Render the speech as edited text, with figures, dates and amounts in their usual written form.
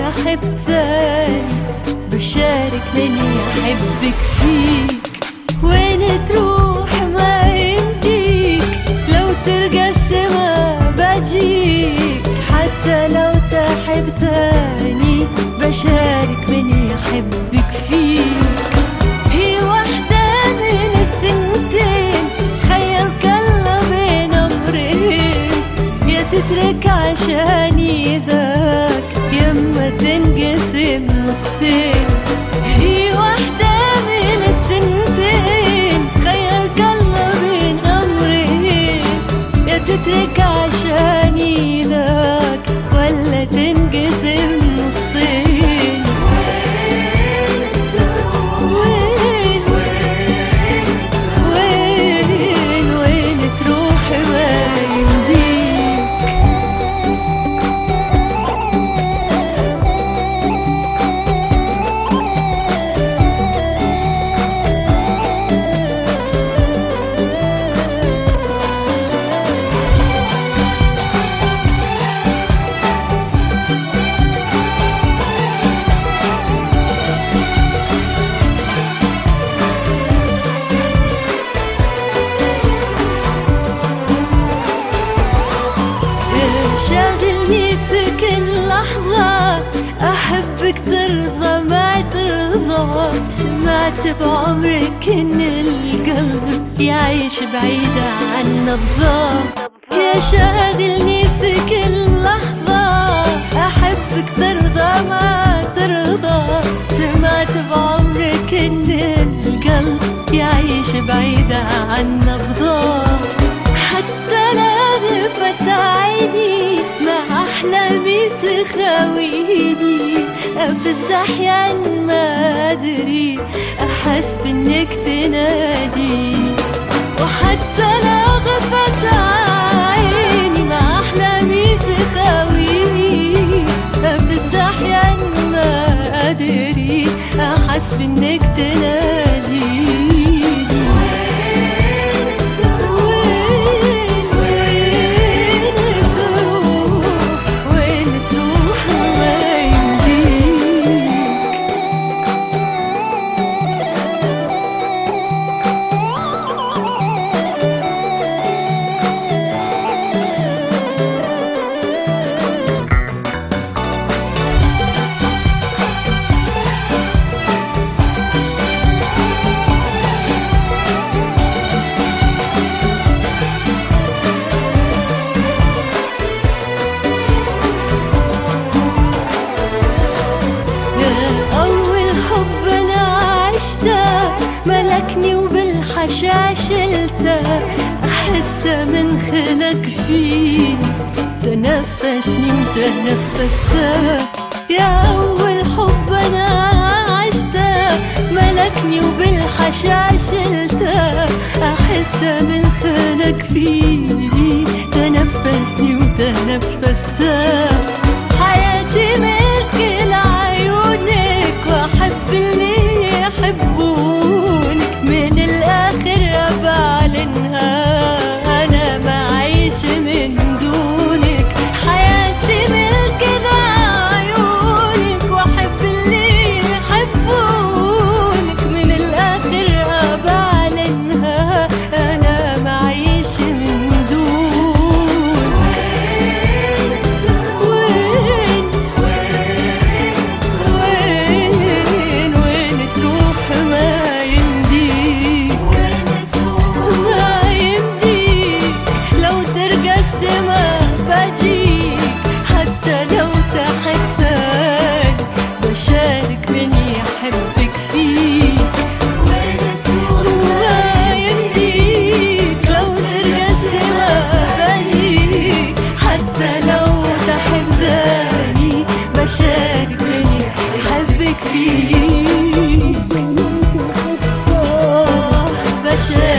أحب ثاني بشارك من يحبك فيك. وين تروح ما يمديك، لو ترقى السما بجيك، حتى لو تحب ثاني بشارك من يحبك فيك. هي واحدة من الثنتين، خيرك الله بين أمرين، يا تترك عشاني ذاك يما تنقسم نصين. هي واحدة من الثنتين، خيرك الله بين أمرين، يا تترك عشاني ذاك ولا تنقسم نصين. وين تروح ما يمديك. شاغلني في كل لحظة، أحبك ترضى ما ترضى. سمعت بعمرك إن القلب يعيش بعيد عن نبضة. يا شاغلني في كل لحظة، أحبك ترضى ما ترضى. سمعت بعمرك إن القلب يعيش بعيد عن نبضة. حتى لا غفت عيني مع أحلامي تخاويني، أفز أحيان ما أدري أحس بإنك تناديني. وحتى لا غفت عيني مع أحلامي تخاويني، أفز أحيان ما أدري أحس بإنك تناديني. ملكني وبالحشا شلته، أحسه من خلق فيني، تنفسني وتنفسته. يا أول حب أنا عشته، ملكني وبالحشا شلته، أحسه من خلق فيني، تنفسني وتنفسته. حياتي ملك لعيونك، وأحب اللي يحبونك، من الآخر بعلنها أنا ما أعيش من دونك. حياتي ملك لعيونك، وأحب اللي يحبونك، من الآخر بعلنها أنا ما أعيش من دونك. وين تروح ما يمديك، ما يمديك، لو ترقى السما بجيك، حتى لو تحتاج بشارك من يحبك فيك. ما يمديك، لو ترقى السما بجيك، حتى لو تحتاجني بشارك من يحبك فيك. بشارك